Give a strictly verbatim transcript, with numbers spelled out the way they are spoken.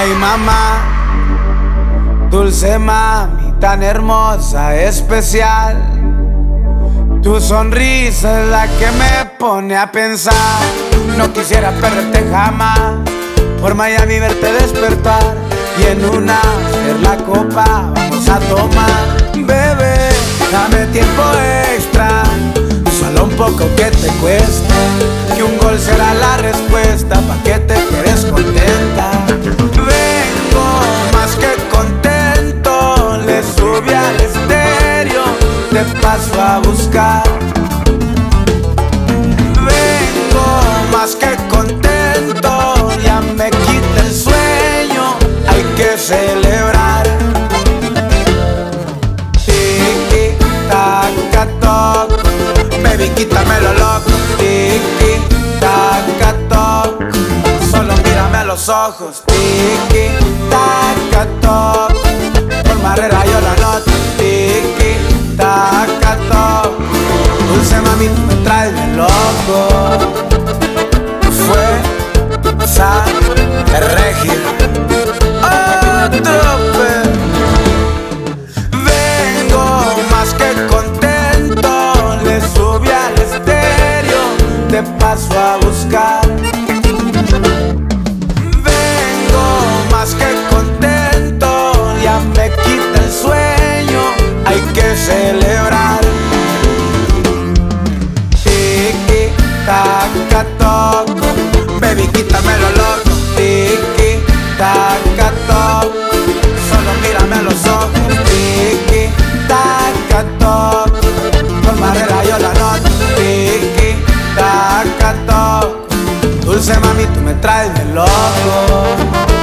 Ay mamá, dulce mami, tan hermosa, especial. Tu sonrisa es la que me pone a pensar. No quisiera perderte jamás, por Miami verte despertar y en una hacer la copa vamos a tomar. Bebé, dame tiempo extra, solo un poco que te cuesta, que un gol será la respuesta pa' que te quedes contenta. Vengo más que contento, le subí al estéreo, te paso a buscar. Vengo más que contento, ya me quita el sueño, hay que celebrar. Tiki, taca, toc, baby, quítamelo loco. Tiki, taca, toc, solo mírame a los ojos. Tiki, taca, toc, por Marrera yo la noto. Tiki, taca, toc, dulce mami, tú me traes de loco. Fue Sa Regia, otro pe. Vengo más que contento, le subí al estéreo, te paso a buscar. Vengo más que contento, ya me quita el sueño, hay que celebrar. Tiki, taca, toc, baby, quítamelo loco. Tiki, taca, toc, solo mírame a los ojos. Tiki, taca, toc, por Marrera yo la noto. Tiki, taca, toc, dulce mami, tú me traes de loco.